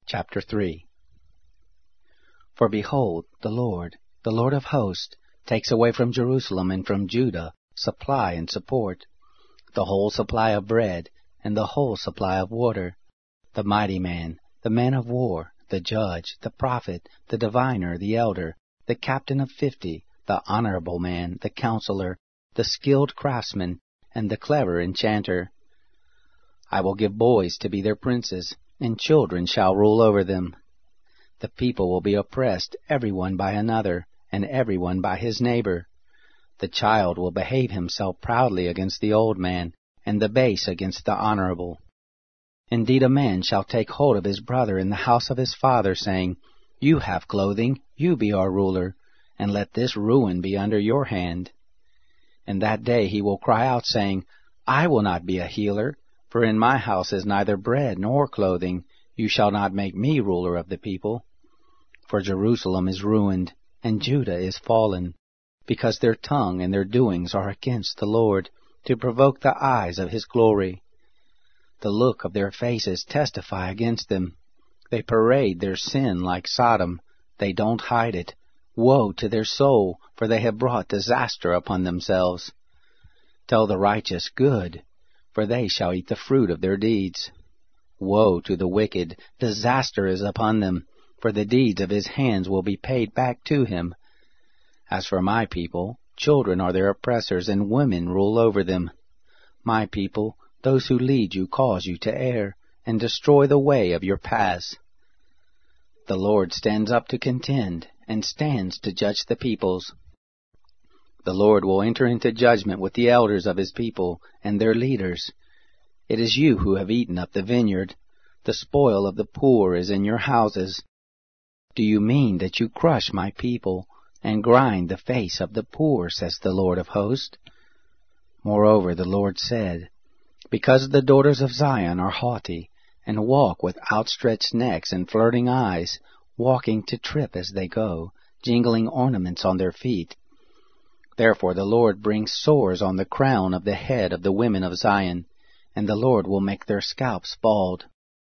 Chapter 3. For behold, the Lord of hosts, takes away from Jerusalem and from Judah supply and support, the whole supply of bread and the whole supply of water, the mighty man, the man of war, the judge, the prophet, the diviner, the elder, the captain of 50, the honorable man, the counselor, the skilled craftsman, and the clever enchanter. I will give boys to be their princes, and children shall rule over them. The people will be oppressed, every one by another, and every one by his neighbor. The child will behave himself proudly against the old man, and the base against the honorable. Indeed, a man shall take hold of his brother in the house of his father, saying, You have clothing, you be our ruler, and let this ruin be under your hand. In that day he will cry out, saying, I will not be a healer, for in my house is neither bread nor clothing. You shall not make me ruler of the people. For Jerusalem is ruined, and Judah is fallen, because their tongue and their doings are against the Lord, to provoke the eyes of his glory. The look of their faces testify against them. They parade their sin like Sodom. They don't hide it. Woe to their soul, for they have brought disaster upon themselves. Tell the righteous good, for they shall eat the fruit of their deeds. Woe to the wicked, disaster is upon them, for the deeds of his hands will be paid back to him. As for my people, children are their oppressors, and women rule over them. My people, those who lead you cause you to err, and destroy the way of your paths. The Lord stands up to contend, and stands to judge the peoples. The Lord will enter into judgment with the elders of his people, and their leaders. It is you who have eaten up the vineyard. The spoil of the poor is in your houses. Do you mean that you crush my people, and grind the face of the poor, says the Lord of hosts? Moreover, the Lord said, Because the daughters of Zion are haughty, and walk with outstretched necks and flirting eyes, walking to trip as they go, jingling ornaments on their feet. Therefore the Lord brings sores on the crown of the head of the women of Zion, and the Lord will make their scalps bald.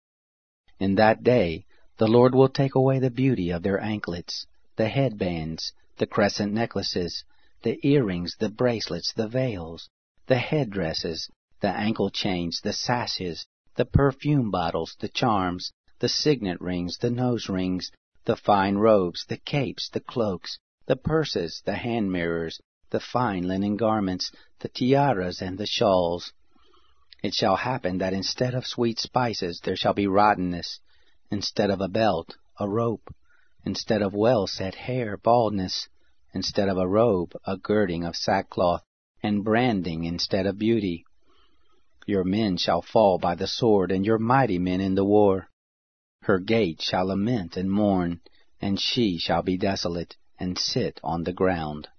In that day the Lord will take away the beauty of their anklets, the headbands, the crescent necklaces, the earrings, the bracelets, the veils, the headdresses, the ankle chains, the sashes, the perfume bottles, the charms, the signet rings, the nose rings, the fine robes, the capes, the cloaks, the purses, the hand mirrors, the fine linen garments, the tiaras, and the shawls. It shall happen that instead of sweet spices there shall be rottenness, instead of a belt, a rope, instead of well-set hair, baldness, instead of a robe, a girding of sackcloth, and branding instead of beauty. Your men shall fall by the sword, and your mighty men in the war. Her gate shall lament and mourn, and she shall be desolate, and sit on the ground.